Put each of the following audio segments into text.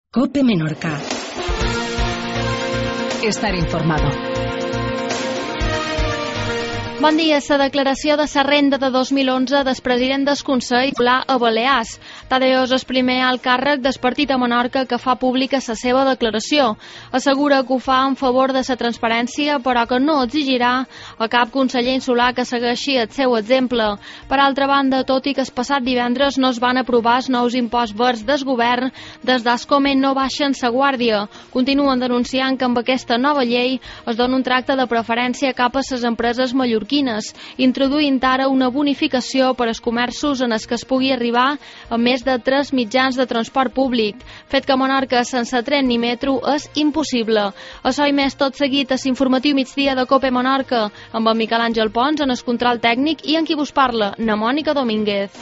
COPE Menorca. Estar informado. Bon dia. La declaració de la renda de 2011 del president del Consell a Balears. Tadeo és el primer alt càrrec del partit a Menorca que fa pública la seva declaració. Assegura que ho fa en favor de la transparència, però que no exigirà a cap conseller insular que segueixi el seu exemple. Per altra banda, tot i que el passat divendres no es van aprovar els nous imposts verds del govern, des d'Ascome no baixen la guàrdia. Continuen denunciant que amb aquesta nova llei es dona un tracte de preferència cap a les empreses mallorquines, introduint ara una bonificació per als comerços en els que es pugui arribar a més de 3 mitjans de transport públic, fet que a Menorca sense tren ni metro és impossible. Això i més tot seguit a l'informatiu migdia de COPE Menorca, amb en Miquel Àngel Pons en el control tècnic i en qui vos parla, na Mònica Domínguez.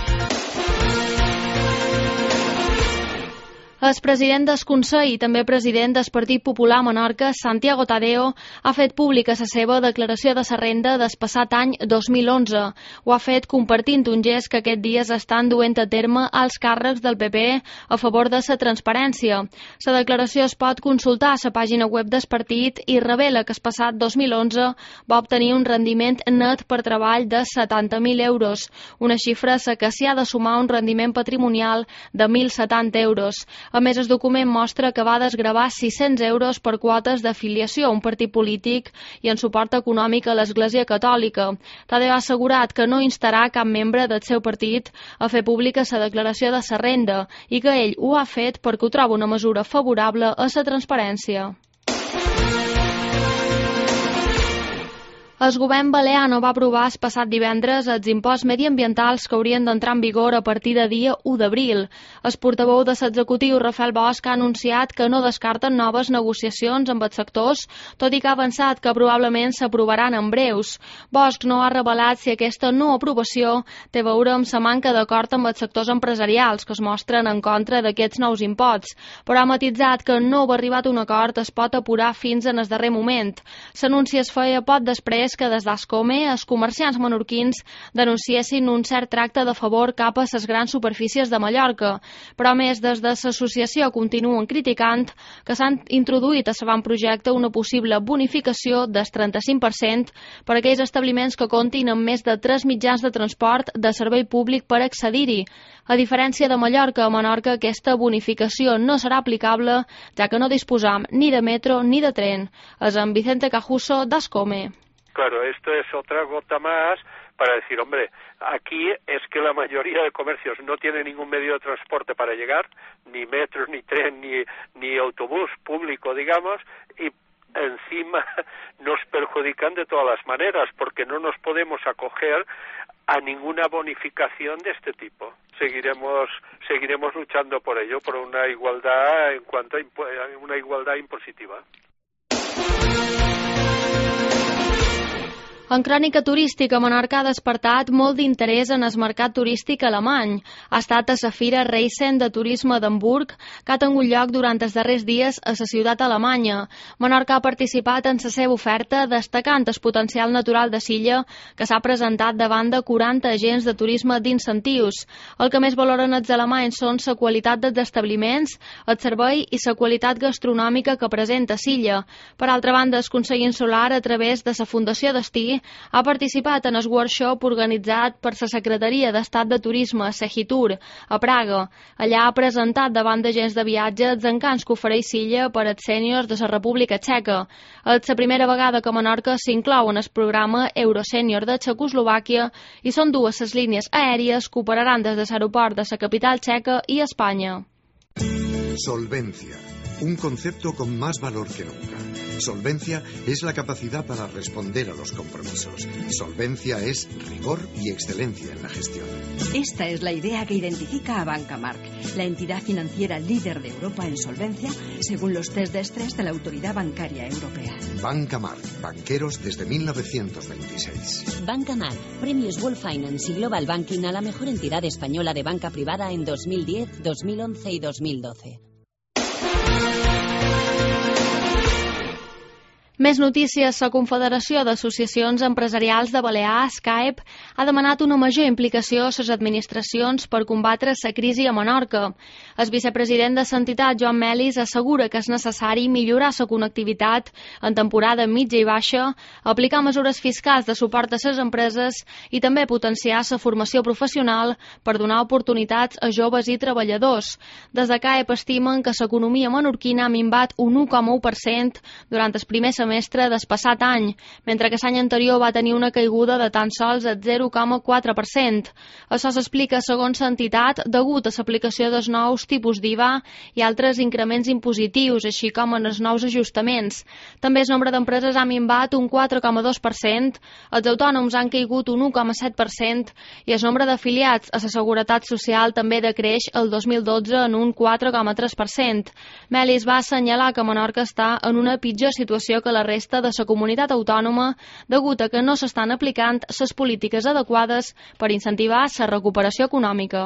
El president del Consell i també president del Partit Popular a Menorca, Santiago Tadeo, ha fet pública la seva declaració de la renda del passat any 2011. Ho ha fet compartint un gest que aquests dies estan duent a terme als càrrecs del PP a favor de la transparència. La declaració es pot consultar a la pàgina web del partit i revela que el passat 2011 va obtenir un rendiment net per treball de 70.000 euros, una xifra a la que s'hi ha de sumar un rendiment patrimonial de 1.070 euros. A més, el document mostra que va desgravar 600 euros per quotes d'afiliació a un partit polític i en suport econòmic a l'Església Catòlica. Tadeo ha assegurat que no instarà cap membre del seu partit a fer pública la declaració de la renda i que ell ho ha fet perquè ho troba una mesura favorable a la transparència. El govern balear no va aprovar el passat divendres els imposts mediambientals que haurien d'entrar en vigor a partir de dia 1 d'abril. El portaveu de l'executiu, Rafael Bosch, ha anunciat que no descarten noves negociacions amb els sectors, tot i que ha avançat que probablement s'aprovaran en breus. Bosch no ha revelat si aquesta no aprovació té a veure amb la manca d'acord amb els sectors empresarials que es mostren en contra d'aquests nous imposts, però ha matitzat que no haver arribat a un acord es pot apurar fins en el darrer moment. L'anunci es feia poc després que des d'Ascome els comerciants menorquins denunciessin un cert tracte de favor cap a les grans superfícies de Mallorca, però a més des de l'associació continuen criticant que s'han introduït a l'avantprojecte una possible bonificació del 35% per a aquells establiments que comptin amb més de 3 mitjans de transport de servei públic per accedir-hi. A diferència de Mallorca, a Menorca aquesta bonificació no serà aplicable, ja que no disposam ni de metro ni de tren. És en Vicente Cajuso d'Ascome. Claro, esto es otra gota más para decir, hombre, aquí es que la mayoría de comercios no tiene ningún medio de transporte para llegar, ni metro, ni tren, ni autobús público, digamos, y encima nos perjudican de todas las maneras, porque no nos podemos acoger a ninguna bonificación de este tipo. Seguiremos luchando por ello, por una igualdad en cuanto a una igualdad impositiva. En crònica turística, Menorca ha despertat molt d'interès en el mercat turístic alemany. Ha estat a la Fira Reisen de Turisme d'Hamburg, que ha tingut lloc durant els darrers dies a la ciutat alemanya. Menorca ha participat en la seva oferta, destacant el potencial natural de l'illa, que s'ha presentat davant de 40 agents de turisme d'incentius. El que més valoren els alemanys són la qualitat dels establiments, el servei i la qualitat gastronòmica que presenta l'illa. Per altra banda, el Consell Insular, a través de la Fundació Destí, ha participat en el workshop organitzat per la Secretaria d'Estat de Turisme, Segitur, a Praga. Allà ha presentat davant d'agents de viatge els encants que ofereix l'illa per als sèniors de la República Txeca. És la primera vegada que Menorca s'inclou en el programa Eurosènior de Txecoslovàquia i són 2 les línies aèries que operaran des de l'aeroport de la capital txeca i Espanya. Solvencia, un concepto con más valor que nunca. Solvencia es la capacidad para responder a los compromisos. Solvencia es rigor y excelencia en la gestión. Esta es la idea que identifica a Banca Marc, la entidad financiera líder de Europa en solvencia, según los test de estrés de la Autoridad Bancaria Europea. Banca Marc, banqueros desde 1926. Banca Marc, premios World Finance y Global Banking a la mejor entidad española de banca privada en 2010, 2011 y 2012. Més notícies. La Confederació d'Associacions Empresarials de Balears, CAEB, ha demanat una major implicació a les administracions per combatre la crisi a Menorca. El vicepresident de l'entitat, Joan Melis, assegura que és necessari millorar la connectivitat en temporada mitja i baixa, aplicar mesures fiscals de suport a les empreses i també potenciar la formació professional per donar oportunitats a joves i treballadors. Des de CAEB estimen que l'economia menorquina ha minvat un 1,1% durant el primer semestre del passat any, mentre que l'any anterior va tenir una caiguda de tan sols el 0,4%. Això s'explica, segons l'entitat, degut a l'aplicació dels nous tipus d'IVA i altres increments impositius, així com en els nous ajustaments. També el nombre d'empreses ha minvat un 4,2%, els autònoms han caigut un 1,7% i el nombre d'afiliats a la Seguretat Social també decreix el 2012 en un 4,3%. Melis va assenyalar que Menorca està en una pitjor situació que la resta de la comunitat autònoma degut a que no s'estan aplicant les polítiques adequades per incentivar la recuperació econòmica.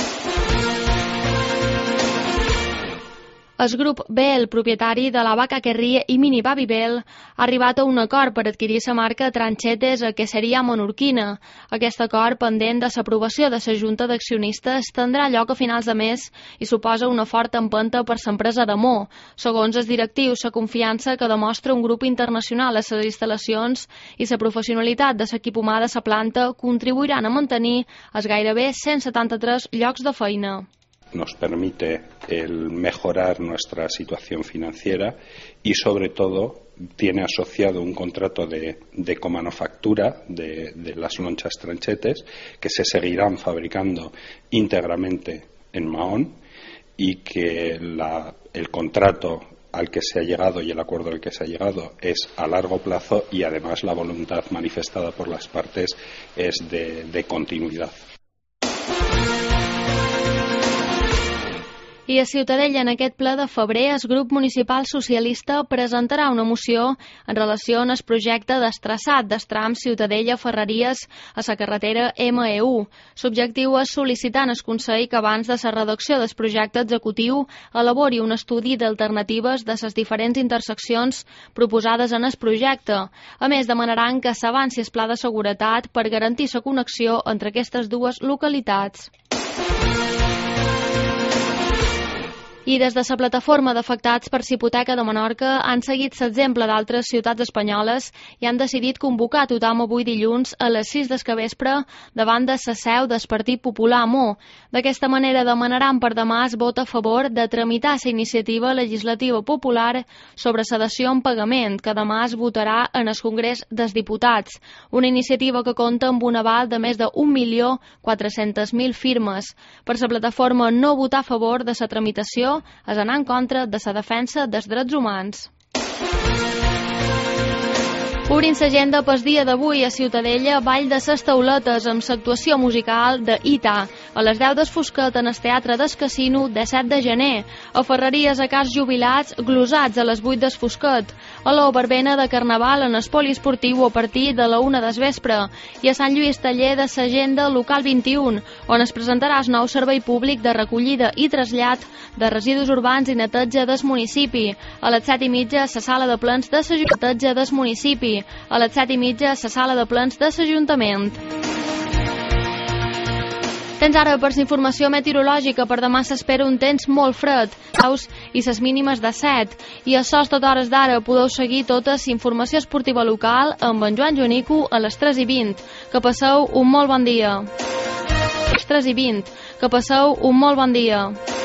El grup Bell, propietari de la Vaca Querria i Mini Babybel, ha arribat a un acord per adquirir la marca Tranchetes a Queseria Menorquina. Aquest acord, pendent de l'aprovació de la Junta d'Accionistes, tindrà lloc a finals de mes i suposa una forta empenta per l'empresa de Mo. Segons els directius, la confiança que demostra un grup internacional a les instal·lacions i la professionalitat de l'equip humà de la planta contribuiran a mantenir els gairebé 173 llocs de feina. Nos permite el mejorar nuestra situación financiera y, sobre todo, tiene asociado un contrato de comanufactura de las lonchas Tranchetes que se seguirán fabricando íntegramente en Mahón y que el contrato al que se ha llegado y el acuerdo al que se ha llegado es a largo plazo y, además, la voluntad manifestada por las partes es de continuidad. I a Ciutadella, en aquest ple de febrer, el grup municipal socialista presentarà una moció en relació amb el projecte destraçat dels trams Ciutadella-Ferreries a la carretera ME1. L'objectiu és sol·licitar al Consell que abans de la redacció del projecte executiu elabori un estudi d'alternatives de les diferents interseccions proposades en el projecte. A més, demanaran que s'avanci el pla de seguretat per garantir la connexió entre aquestes dues localitats. I des de la plataforma d'afectats per hipoteca de Menorca han seguit l'exemple d'altres ciutats espanyoles i han decidit convocar tothom avui dilluns a les 6 del capvespre davant de la seu del Partit Popular Mo. D'aquesta manera demanaran per demà el vot a favor de tramitar la iniciativa legislativa popular sobre sedició en pagament, que demà es votarà en el Congrés dels Diputats. Una iniciativa que compta amb un aval de més de 1.400.000 firmes. Per la plataforma no votar a favor de la tramitació és anar en contra de la defensa dels drets humans. Obrin l'agenda pel dia d'avui a Ciutadella, Ball de ses Tauletes amb l'actuació musical de Ita. A les 10 del Fosquet en el Teatre del Casino de 7 de gener. A Ferreries a Cas Jubilats, glosats a les 8 del Fosquet. A la verbena de Carnaval en el poliesportiu a partir de la 1 del vespre. I a Sant Lluís taller de l'agenda local 21, on es presentarà el nou servei públic de recollida i trasllat de residus urbans i neteja del municipi. A les 7:30 a la sala de plens de neteja del municipi. A les 7:30 a la sala de plens de l'Ajuntament. Tens ara per informació meteorològica. Per demà s'espera un temps molt fred, i les mínimes de 7. I a sos tot hores d'ara podeu seguir tota la informació esportiva local amb en Joan Joanico a les 3:20. Que passeu un molt bon dia. 3:20. Que passeu un molt bon dia.